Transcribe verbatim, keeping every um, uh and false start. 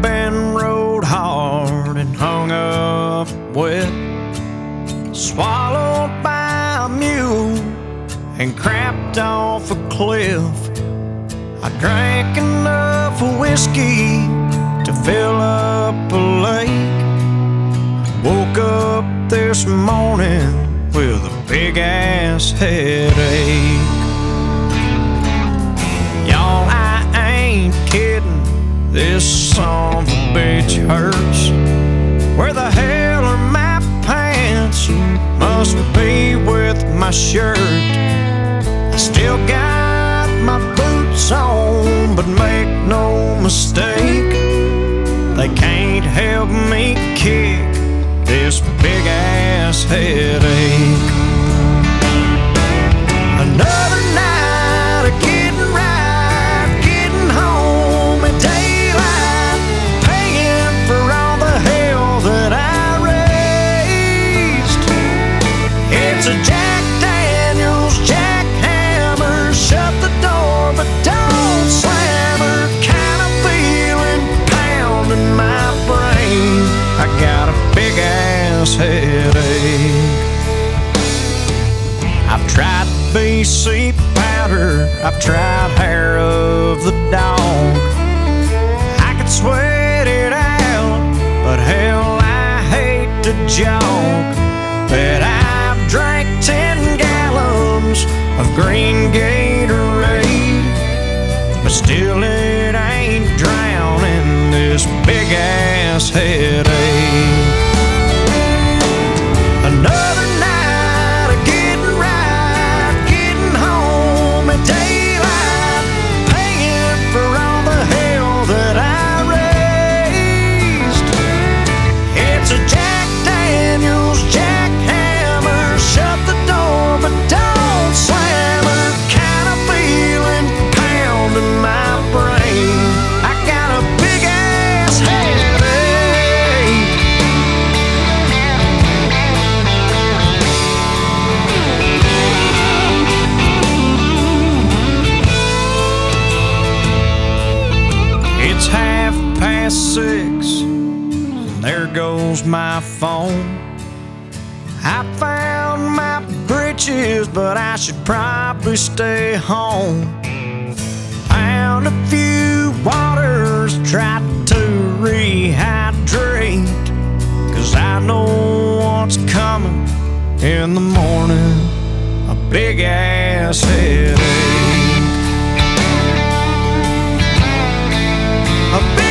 been rode hard and hung up wet, swallowed by a mule and crapped off a cliff. I drank enough whiskey to fill up a lake. Woke up this morning with a big ass headache. Y'all, I ain't kidding, this son of a bitch hurts. Where the hell are my pants? Must be with my shirt. I still got my boots on, but make no mistake, they can't help me kick this big ass headache. Another night of getting right, getting home at daylight, paying for all the hell that I raised. It's a Jack Daniels jackhammer, shut the door but don't slam her kind of feeling pounding my brain. I got a big ass headache. I've tried B C powder, I've tried hair of the dog. I could sweat it out, but hell, I hate to joke that I've drank ten gallons of green Gatorade, but still it ain't drowning this big ass headache. Another night of getting right, getting home at daylight, paying for all the hell that I raised. It's a Jack Daniels jackhammer, shut the door but don't slam her kind of feeling pounding my brain. I got a big ass headache. It's half past six, and there goes my phone. I found my britches, but I should probably stay home. Found a few waters, tried to rehydrate, 'cause I know what's coming in the morning, a big ass headache. A big